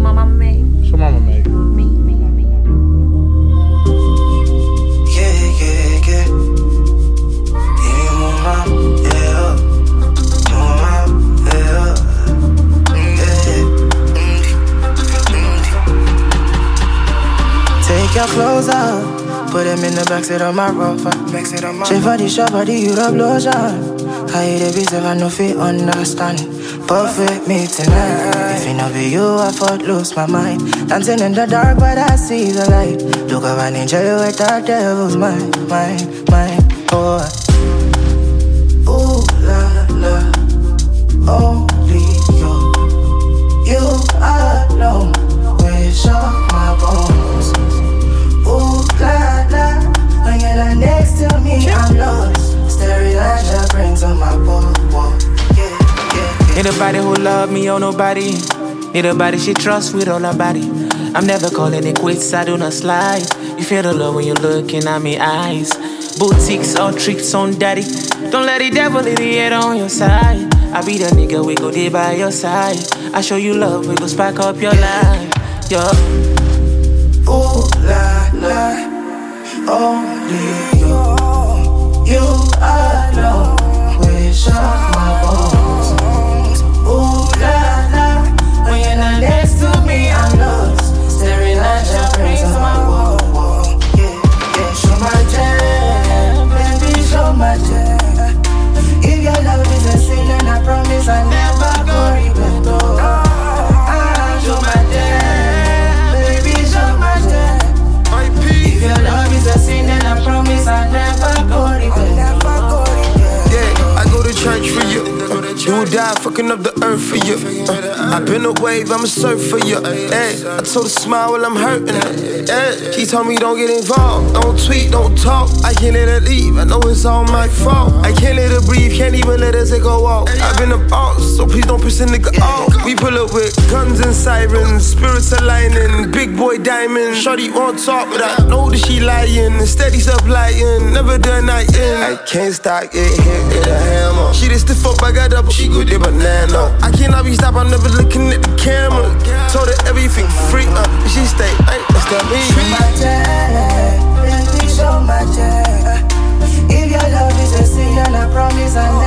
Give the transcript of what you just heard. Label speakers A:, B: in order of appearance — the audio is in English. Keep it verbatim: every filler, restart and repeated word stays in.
A: my mama made.
B: So mama made.
A: Me, me, me.
C: Yeah, yeah, yeah. Yeah, mama, yeah. Mama, yeah. Take your clothes off, put them in the backseat of my Rover. Shape body, shop body, you the blotion. I hate every time I know if you understand. Perfect me tonight. If it not be you, I thought lose my mind. Dancing in the dark, but I see the light. Look up and enjoy you with dark devils, mine, mine, mine. Oh, ooh la la, only you, you alone. Wish off my bones. Ooh la la, when you're not next to me, I'm lost. Staring at your brains on my wall, wall. Yeah, yeah, yeah.
D: Need a body who love me or nobody. Need a body she trusts with all her body. I'm never calling it quits, I do not slide. You feel the love when you're looking at me eyes. Boutiques or tricks on daddy. Don't let the devil in the head on your side. I be the nigga, we go there by your side. I show you love, we go spark up your life. Yeah.
C: Ooh la la, only you. You alone, wish off my bones. Ooh la la, when you're not next to me, I'm lost. Staring at your face on my wall, wall. Yeah, yeah, show my jam, baby, show my jam. If your love is a sin, then I promise I never go repent. Oh, ah, show my jam, baby, show my jam. If your love is a sin, then I promise I never go repent.
E: Yeah, I go to church for you. You will die fucking up the earth for you. Uh, I've been a wave, I'ma surf for you. Hey, I told her smile while I'm hurting her. Hey, she told me don't get involved. Don't tweet, don't talk. I can't let her leave, I know it's all my fault. I can't let her breathe, can't even let her take a walk. I've been a boss, so please don't piss a nigga off. We pull up with guns and sirens, spirits aligning, big boy diamonds. Shorty won't talk, but I know that she lying. Steady supplying, never done nothing. I can't stop, get hit with a hammer. She just stiff up, I got double, she good at banana. I cannot be stopped, I'm never looking at the camera. Told her everything free, uh, but she stay, hey, that's that me.
C: Show my jam, baby, show my jam. If your love is a sin, then I promise I